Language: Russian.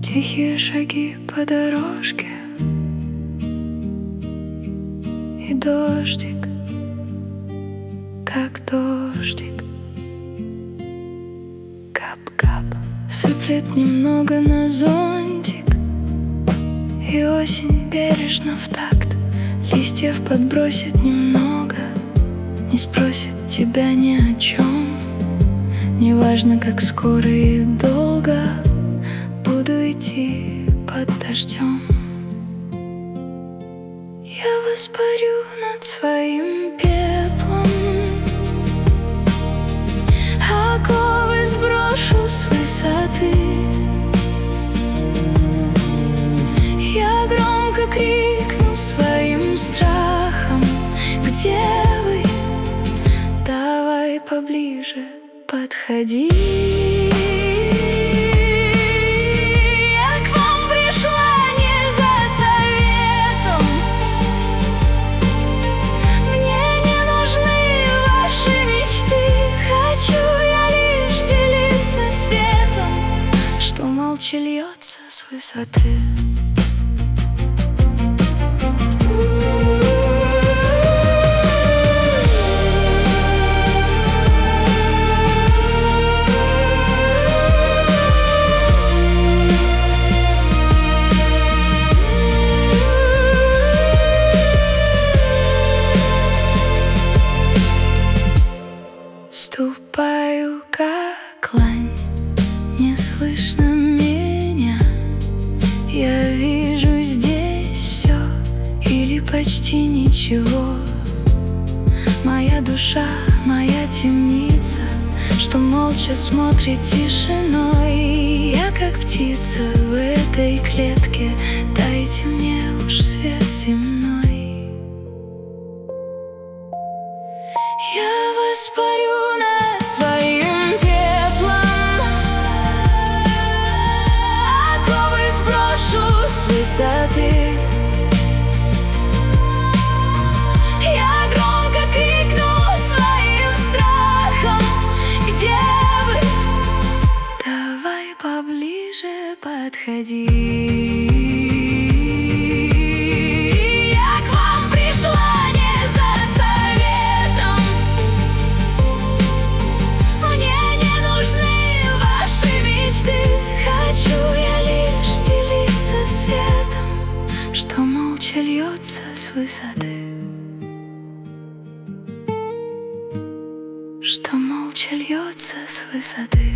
Тихие шаги по дорожке и дождик, как дождик. Кап-кап сыплет немного на зонтик, и осень бережно в такт листьев подбросит немного, не спросит тебя ни о чем. Неважно, как скоро и долго буду идти под дождем. Я воспарю над своим пеплом, оковы сброшу с высоты. Я громко крикну своим страхом: где вы? Давай поближе подходи. Молча льется с высоты. Ступаю, как лань, не слышно меня. Я вижу здесь все или почти ничего. Моя душа, моя темница, что молча смотрит тишиной. Я как птица в этой клетке, дайте мне уж свет земной. Я воспарю над своим пеплом, оковы сброшу с высоты. Я громко крикну своим страхом: где вы? Давай поближе подходи. Что молча льется с высоты, что молча льется с высоты.